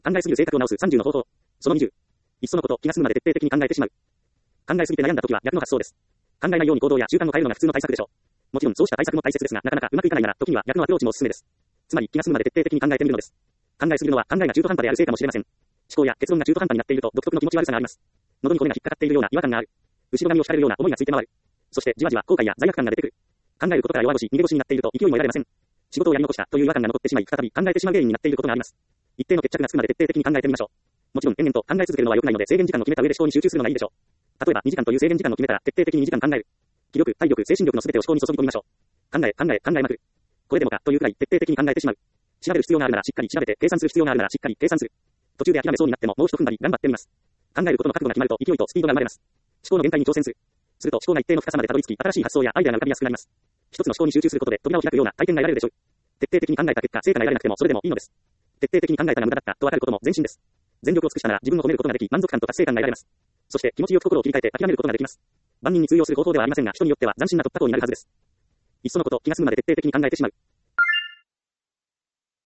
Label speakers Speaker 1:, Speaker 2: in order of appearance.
Speaker 1: 考えすぎる性格を直す30の方法。その20。いっそのこと、気が済むまで徹底的に考えてしまう。考えすぎて悩んだ時は逆の発想です。考えないように行動や習慣を変えるのが普通の対策でしょう。もちろんそうした対策も大切ですが、なかなかうまくいかないなら、時には逆のアプローチもおすすめです。つまり、気が済むまで徹底的に考えてみるのです。考えすぎるのは考えが中途半端であるせいかもしれません。思考や結論が中途半端になっていると独特の気持ち悪さがあります。喉に骨が引っかかっているような違和感がある。後ろ髪を引かれるような思いがついて回る。そしてじわじわ後悔や罪悪感が出てくる。考えることから弱腰、逃げ腰になっていると勢いも得られません。仕事をやり残したという違和感が残ってしまい、再び考えてしまう原因になっていることがあります。一定の決着がつくまで徹底的に考えてみましょう。もちろん延々と考え続けるのは良くないので制限時間を決めた上で思考に集中するのがいいでしょう。例えば2時間という制限時間を決めたら徹底的に2時間考える。気力、体力、精神力の全てを思考に注ぎ込みましょう。考えまくる。これでもかというくらい徹底的に考えてしまう。調べる必要があるならしっかり調べて、計算する必要があるならしっかり計算する。途中で諦めそうになってももう一踏ん張り頑張ってみます。考えることの覚悟が決まると勢いとスピードが生まれます。思考の限界に挑戦する。すると思考が一定の深さまでたどり着き、新しい発想やアイデアが浮かびやすくなります。一つの思考に集中することで扉を開くような体験が得られるでしょう。徹底的に考えた結果、成果が得られなくてもそれでもいいのです。徹底的に考えたが無駄だったと分かることも前進です。全力を尽くしたなら自分を褒めることができ、満足感と達成感が得られます。そして気持ちよく心を切り替えて諦めることができます。万人に通用する方法ではありませんが、人によっては斬新な突破口になるはずです。いっそのこと、気が済むまで徹底的に考えてしまう。